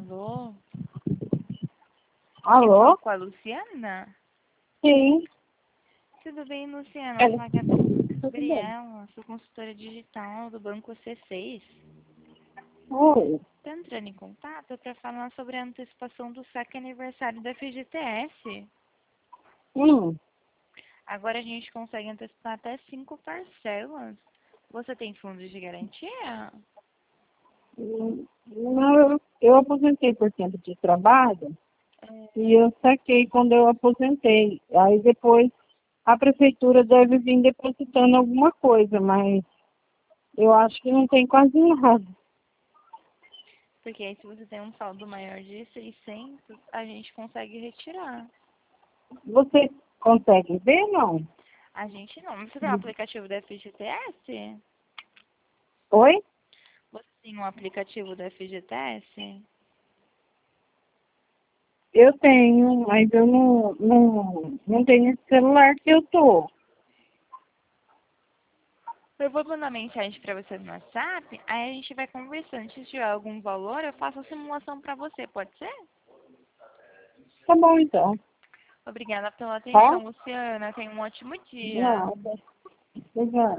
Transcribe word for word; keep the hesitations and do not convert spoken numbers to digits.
Alô? Eu Alô? falo com a Luciana? Sim. Tudo bem, Luciana? Ela- Fala aqui é a Tudo bem. Gabriela, sou consultora digital do Banco C seis. Oi. Estou entrando em contato para falar sobre a antecipação do saque aniversário da F G T S. Hum. Agora a gente consegue antecipar até cinco parcelas. Você tem fundos de garantia? Hum, Não, eu, eu aposentei por tempo de trabalho É, e eu saquei quando eu aposentei. Aí depois a prefeitura deve vir depositando alguma coisa, mas eu acho que não tem quase nada. porque aí se você tem um saldo maior de seiscentos, a gente consegue retirar. Você consegue ver, não? A gente não. Você tem um aplicativo da F G T S? Oi? Você tem um aplicativo da F G T S? Eu tenho, mas eu não, não, não tenho esse celular que eu tô. Eu vou mandar mensagem para você no WhatsApp, aí a gente vai conversando. Se tiver algum valor, eu faço a simulação para você, pode ser? Tá bom, então. Obrigada pela Tá? atenção, Luciana. Tenha um ótimo dia. Nada. Obrigada.